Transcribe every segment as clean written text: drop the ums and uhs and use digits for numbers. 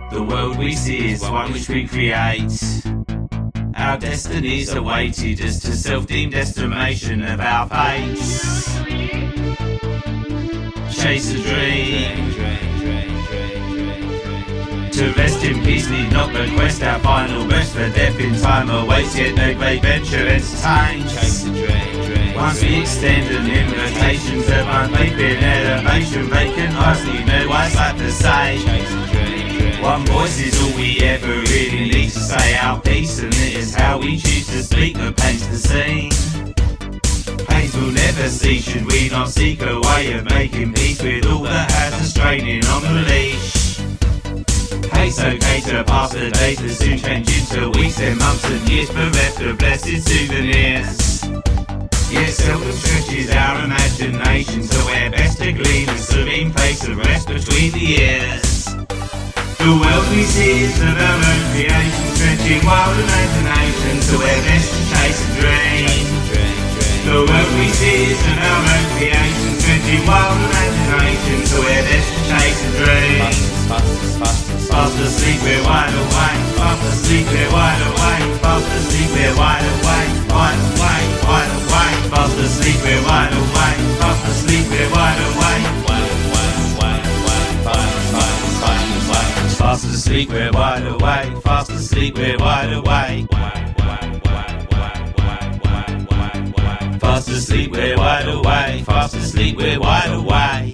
The world we see is one which we create. Our destinies are weighted as to self-deemed estimation of our fates. Chase a dream. To rest in peace need not request our final rest, for death in time awaits, yet no great venture entertains. Once we extend an invitation to find faith in elevation, vacant hearts need no wise life to say. One voice is all we ever really need to say our piece, and it is how we choose to speak that paints the scene. Pains will never cease should we not seek a way of making peace with all that has us straining on the leash. Hate's okay to pass the days that soon change into weeks and months and years, bereft of blessed souvenirs. Yet seldom stretches our imagination to where best to glean a serene place of rest between the years. The world we see is of our own creation, stretching wild imagination to where best to chase a dream. The world we see is of our own creation, stretching wild imagination to where best to chase a dream. Fast asleep, we're wide awake. Fast asleep, we're wide awake. Fast asleep, we're wide awake. Wide awake, wide awake. Fast asleep, we're wide awake. Fast asleep, we're wide awake. Fast asleep, we're wide awake. Fast asleep, we're wide awake. Fast asleep, we're wide awake. Fast asleep, we're wide awake.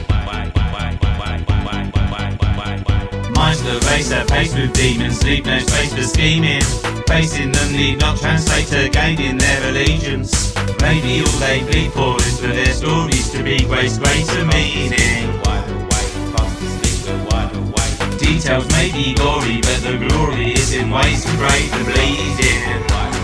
Minds that race at pace with demons, leave no space for scheming. Facing them need not translate to gaining their allegiance. Maybe all they plead for is for their stories to be grace, greater meaning. Details may be gory, but the glory is in ways to break the bleeding.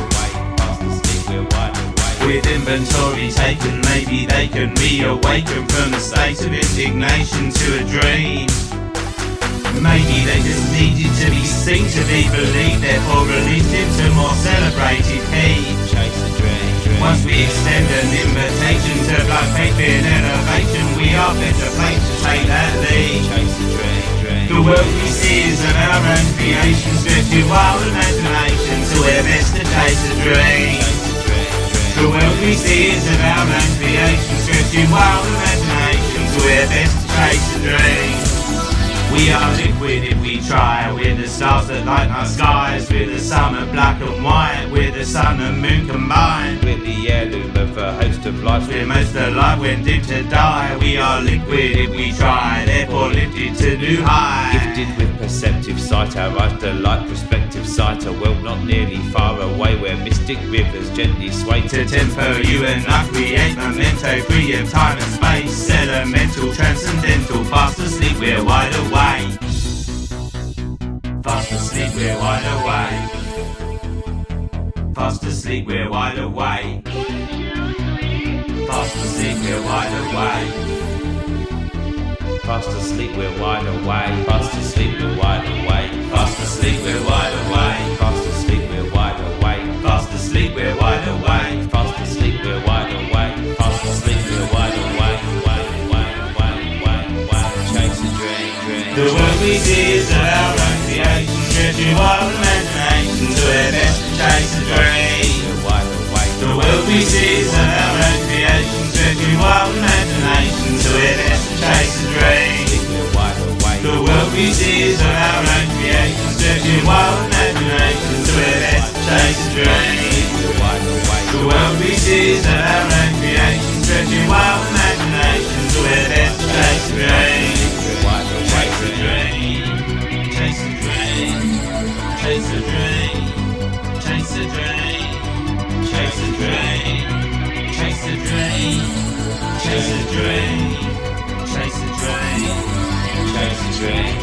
With inventory taken, maybe they can reawaken from a state of indignation to a dream. Maybe they just needed to be seen to be believed, therefore released into more celebrated heat. Once we extend an invitation to blood, faith in elevation, we are better placed to take that lead. The world we see is of our own creation, stretching wild imagination to where best to chase a dream. The world we see is of our own creation, stretching wild imagination to where best to chase a dream. We are liquid if we try, we're the stars that light our skies, we're the sun of black and white, we're the sun and moon combined. We're the heirloom of a host of lives, we're most alive when doomed to die. We are liquid if we try, therefore lifted to new heights. Gifted with perceptive sight, our eyes delight prospective sight, a world not nearly far away where mystic rivers gently sway. To tempo you and I create memento, free of time and space, elemental, transcendental, fast asleep we're wide awake. Fast asleep, we're wide awake. Fast asleep, we're wide awake. Fast asleep, we're wide awake. Fast asleep, we're wide awake. Fast asleep, we're wide awake. Fast asleep, we're wide awake. Fast asleep, we're wide awake. Fast asleep, we're wide awake. Fast asleep, we're wide awake. Fast asleep, we're wide awake. Chase a dream. The world we see is of our own creation, stretching wild imagination to where best to chase a dream. The world we see is of our own creation, stretching wild imagination to where best to chase a dream. The world we see is of our own creation, stretching wild imagination to where best to chase a dream. The world we see is of our own creation, stretching wild imagination to where best to chase a dream. Chase a dream, chase a dream, chase a dream, chase a dream, chase a dream, chase a dream, chase a dream, chase a dream, chase a dream.